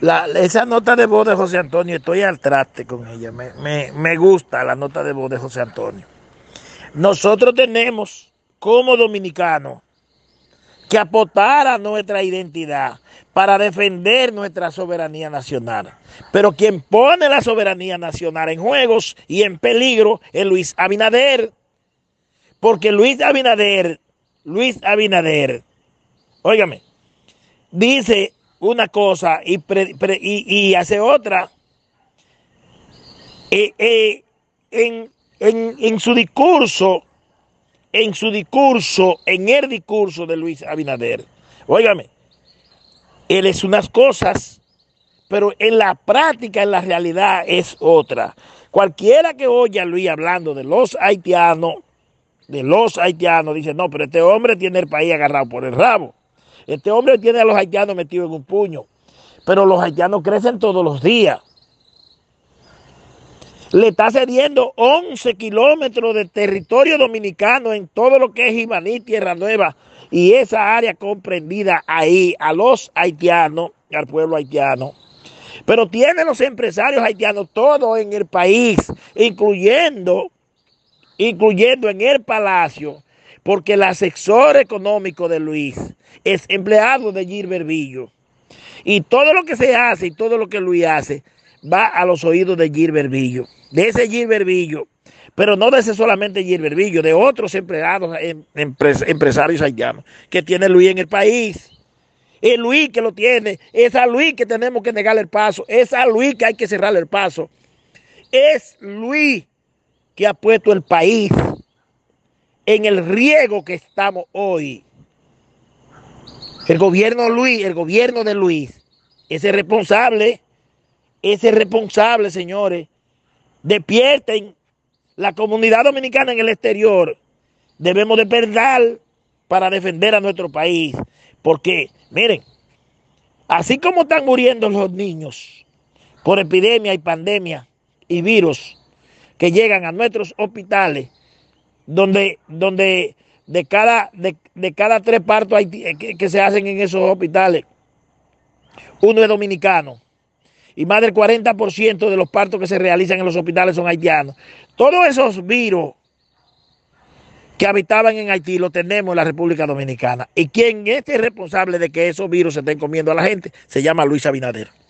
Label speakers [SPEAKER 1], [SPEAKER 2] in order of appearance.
[SPEAKER 1] Esa nota de voz de José Antonio, estoy al traste con ella. Me gusta la nota de voz de José Antonio. Nosotros tenemos, como dominicanos, que aportar a nuestra identidad para defender nuestra soberanía nacional. Pero quien pone la soberanía nacional en juegos y en peligro es Luis Abinader. Porque Luis Abinader, óigame, dice una cosa y hace otra. En su discurso, en el discurso de Luis Abinader, óigame, él es unas cosas, pero en la práctica, en la realidad es otra. Cualquiera que oye a Luis hablando de los haitianos, dice, no, pero este hombre tiene el país agarrado por el rabo. Este hombre tiene a los haitianos metidos en un puño. Pero los haitianos crecen todos los días. Le está cediendo 11 kilómetros de territorio dominicano en todo lo que es Jimaní, Tierra Nueva, y esa área comprendida ahí a los haitianos, al pueblo haitiano. Pero tiene los empresarios haitianos todos en el país, incluyendo en el palacio, porque el asesor económico de Luis es empleado de Gilbert Billo. Y todo lo que se hace y todo lo que Luis hace va a los oídos de Gilbert Billo, de ese Gilbert Billo, pero no de ese solamente Gilbert Billo, de otros empleados, empresarios haitianos que tiene Luis en el país. Es Luis que lo tiene, es a Luis que tenemos que negarle el paso, es a Luis que hay que cerrarle el paso. Es Luis que ha puesto el país en el riesgo que estamos hoy. El gobierno de Luis, ese responsable, señores. Despierten. La comunidad dominicana en el exterior debemos de perder para defender a nuestro país. Porque, miren, así como están muriendo los niños por epidemia y pandemia y virus que llegan a nuestros hospitales, donde de cada 3 partos que se hacen en esos hospitales, uno es dominicano. Y más del 40% de los partos que se realizan en los hospitales son haitianos. Todos esos virus que habitaban en Haití los tenemos en la República Dominicana. Y quien es responsable de que esos virus se estén comiendo a la gente se llama Luis Abinader.